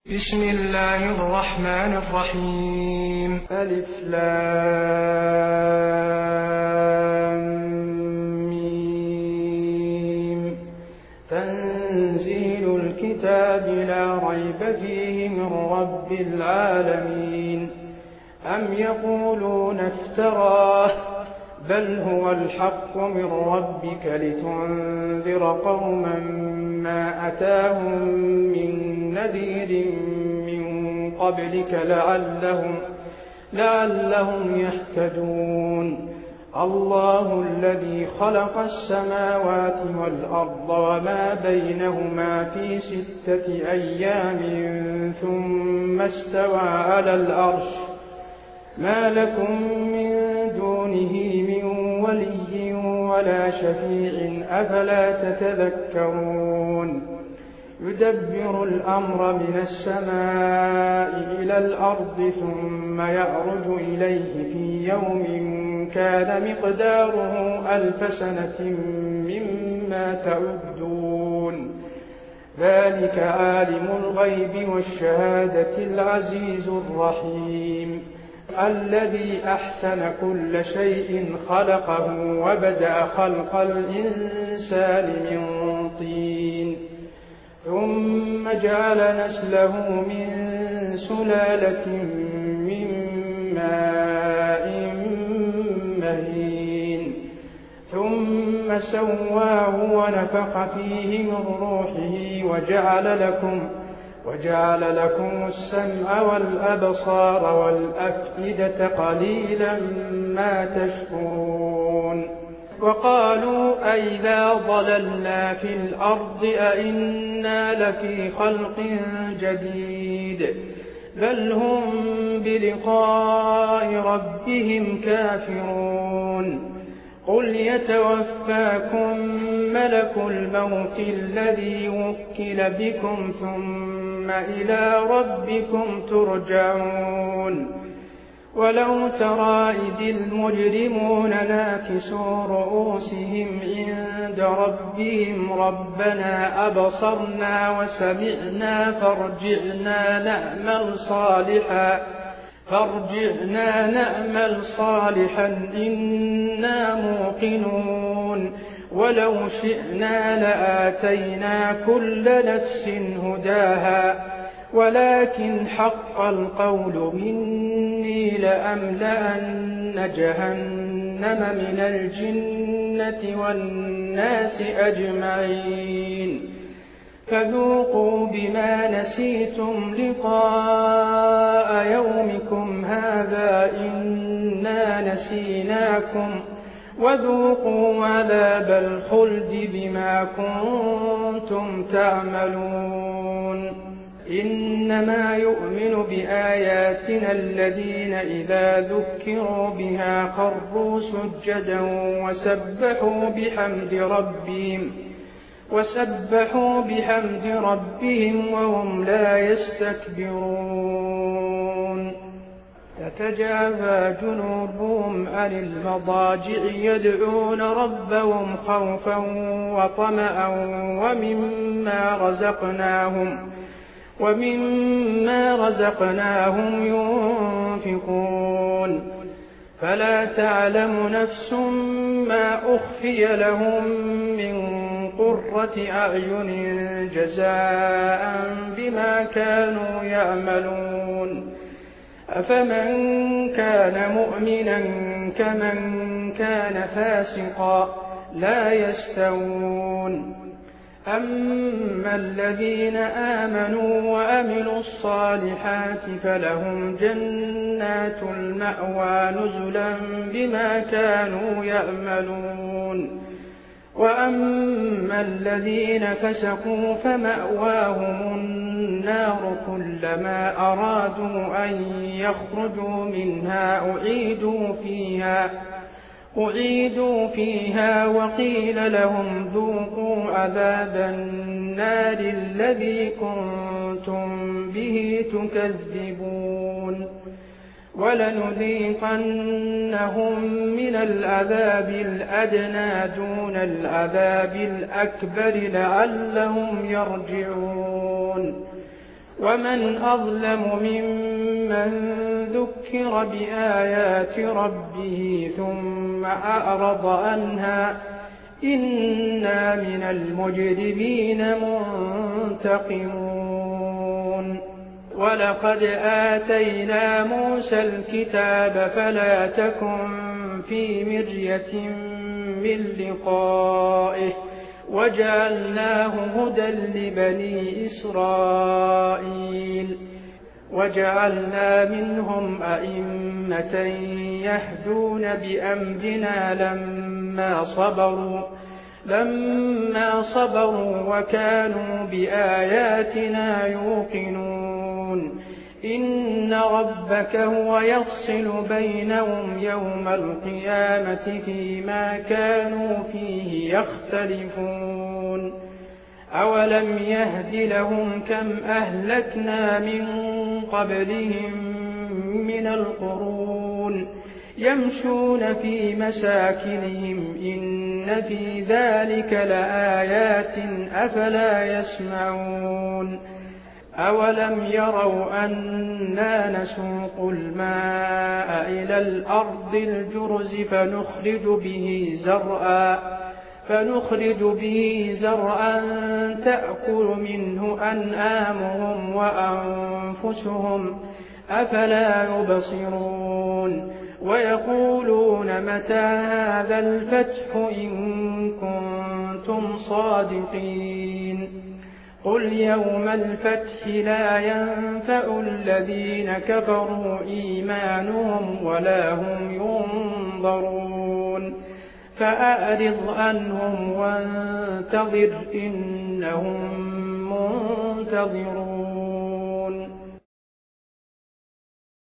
بسم الله الرحمن الرحيم. ألف لام ميم. تنزيل الكتاب لا ريب فيه من رب العالمين. أم يقولون افتراه بل هو الحق من ربك لتنذر قوما ما أتاهم من نذير من قبلك لعلهم يهتدون. الله الذي خلق السماوات والأرض وما بينهما في 6 أيام ثم استوى على العرش. ما لكم من دونه من ولي ولا شفيع أفلا تتذكرون. يدبر الأمر من السماء إلى الأرض ثم يعرج إليه في يوم كان مقداره 1000 سنة مما تعدون. ذلك عالم الغيب والشهادة العزيز الرحيم. الذي أحسن كل شيء خلقه وبدأ خلق الإنسان من طين ثم جعل نسله من سلالة من ماء مهين ثم سواه ونفخ فيه من روحه وجعل لكم السمع والأبصار والأفئدة قليلا ما تشكرون. وقالوا أئذا ضللنا في الأرض أئنا لفي خلق جديد بل هم بلقاء ربهم كافرون. قل يتوفاكم ملك الموت الذي وكل بكم ثم إلى ربكم ترجعون. ولو ترى إذ المجرمون ناكسوا رؤوسهم عند ربهم ربنا أبصرنا وسمعنا فارجعنا نعمل صالحا إنا موقنون. ولو شئنا لآتينا كل نفس هداها ولكن حق القول مني لأملأن جهنم من الجنة والناس أجمعين. فذوقوا بما نسيتم لقاء يومكم هذا إنا نسيناكم وذوقوا عذاب الخلد بما كنتم تعملون. إنما يؤمن بآياتنا الذين إذا ذكروا بها خروا سجدا وسبحوا بحمد ربهم وهم لا يستكبرون. تتجافى جنوبهم عن المضاجع يدعون ربهم خوفا وطمعا ومما رزقناهم ينفقون. فلا تعلم نفس ما أخفي لهم من قرة أعين جزاء بما كانوا يعملون. أفمن كان مؤمنا كمن كان فاسقا لا يستوون. أما الذين آمنوا وأملوا الصالحات فلهم جنات المأوى نزلا بما كانوا يعملون. وأما الذين فسقوا فمأواهم النار كلما أرادوا أن يخرجوا منها أعيدوا فيها وقيل لهم ذوقوا عذاب النار الذي كنتم به تكذبون. ولنذيقنهم من العذاب الأدنى دون العذاب الأكبر لعلهم يرجعون. ومن أظلم ممن ذكر بآيات ربه ثم أعرض عنها إنا من المجرمين منتقمون ولقد آتينا موسى الكتاب فلا تكن في مرية من لقائه وجعلناه هدى لبني إسرائيل وجعلنا منهم أئمة يهدون بأمرنا لما صبروا وكانوا بآياتنا يوقنون إن ربك هو يفصل بينهم يوم القيامة فيما كانوا فيه يختلفون أولم يهد لهم كم أهلكنا من قبلهم من القرون يمشون في مساكنهم إن في ذلك لآيات أفلا يسمعون أولم يروا أنا نسوق الماء إلى الأرض الجرز فنخرج به زرعا تأكل منه أنعامهم وأنفسهم أفلا يبصرون ويقولون متى هذا الفتح إن كنتم صادقين قل يوم الفتح لا ينفع الذين كفروا إيمانهم ولا هم ينظرون فأعرض عنهم وانتظر إنهم منتظرون